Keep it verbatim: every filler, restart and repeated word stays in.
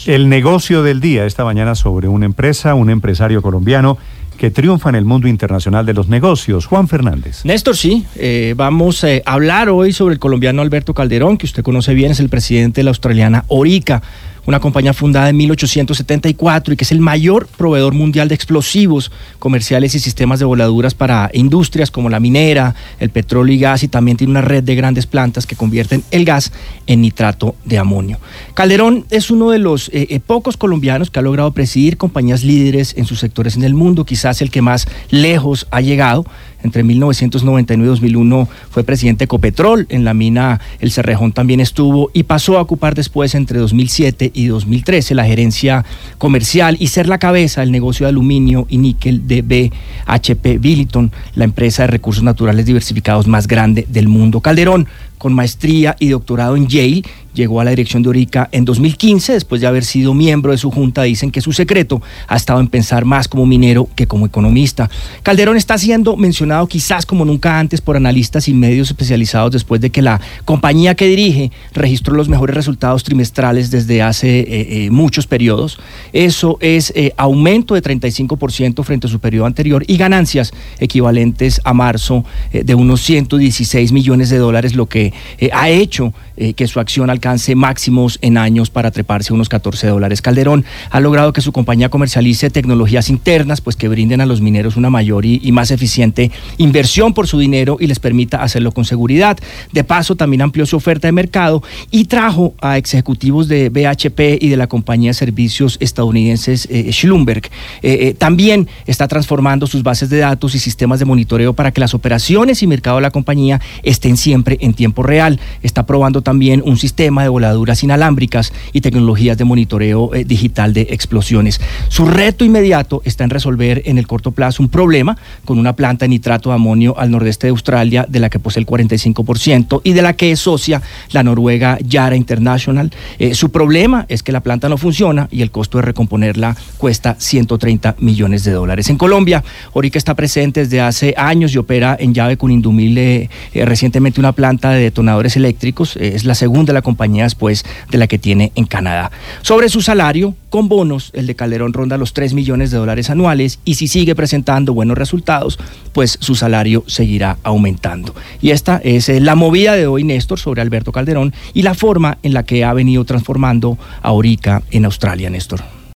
El negocio del día esta mañana sobre una empresa, un empresario colombiano que triunfa en el mundo internacional de los negocios. Juan Fernández. Néstor, sí, eh, vamos eh, a hablar hoy sobre el colombiano Alberto Calderón, que usted conoce bien, es el presidente de la australiana Orica, una compañía fundada en mil ochocientos setenta y cuatro y que es el mayor proveedor mundial de explosivos comerciales y sistemas de voladuras para industrias como la minera, el petróleo y gas, y también tiene una red de grandes plantas que convierten el gas en nitrato de amonio. Calderón es uno de los eh, eh, pocos colombianos que ha logrado presidir compañías líderes en sus sectores en el mundo, quizás el que más lejos ha llegado. Entre mil novecientos noventa y nueve y dos mil uno fue presidente de Ecopetrol, en la mina El Cerrejón también estuvo, y pasó a ocupar después, entre dos mil siete y dos mil trece, la gerencia comercial y ser la cabeza del negocio de aluminio y níquel de B H P Billiton, la empresa de recursos naturales diversificados más grande del mundo. Calderón, con maestría y doctorado en Yale, llegó a la dirección de Orica en dos mil quince, después de haber sido miembro de su junta. Dicen que su secreto ha estado en pensar más como minero que como economista. Calderón está siendo mencionado quizás como nunca antes por analistas y medios especializados después de que la compañía que dirige registró los mejores resultados trimestrales desde hace eh, eh, muchos periodos. Eso es eh, aumento de treinta y cinco por ciento frente a su periodo anterior y ganancias equivalentes a marzo eh, de unos ciento dieciséis millones de dólares, lo que eh, ha hecho eh, que su acción alcance máximos en años para treparse a unos catorce dólares. Calderón ha logrado que su compañía comercialice tecnologías internas, pues que brinden a los mineros una mayor y, y más eficiente inversión por su dinero y les permita hacerlo con seguridad. De paso, también amplió su oferta de mercado y trajo a ejecutivos de B H P y de la compañía de servicios estadounidenses eh, Schlumberg. Eh, eh, también está transformando sus bases de datos y sistemas de monitoreo para que las operaciones y mercado de la compañía estén siempre en tiempo real. Está probando también un sistema de voladuras inalámbricas y tecnologías de monitoreo eh, digital de explosiones. Su reto inmediato está en resolver en el corto plazo un problema con una planta de nitrato de amonio al nordeste de Australia, de la que posee el cuarenta y cinco por ciento y de la que es socia la noruega Yara International. Eh, su problema es que la planta no funciona y el costo de recomponerla cuesta ciento treinta millones de dólares. En Colombia, Orica está presente desde hace años y opera en llave con Indumil eh, eh, recientemente una planta de detonadores eléctricos. Eh, es la segunda de la compañía después de la que tiene en Canadá. Sobre su salario, con bonos, el de Calderón ronda los tres millones de dólares anuales, y si sigue presentando buenos resultados, pues su salario seguirá aumentando. Y esta es eh, la movida de hoy, Néstor, sobre Alberto Calderón y la forma en la que ha venido transformando a Orica en Australia, Néstor.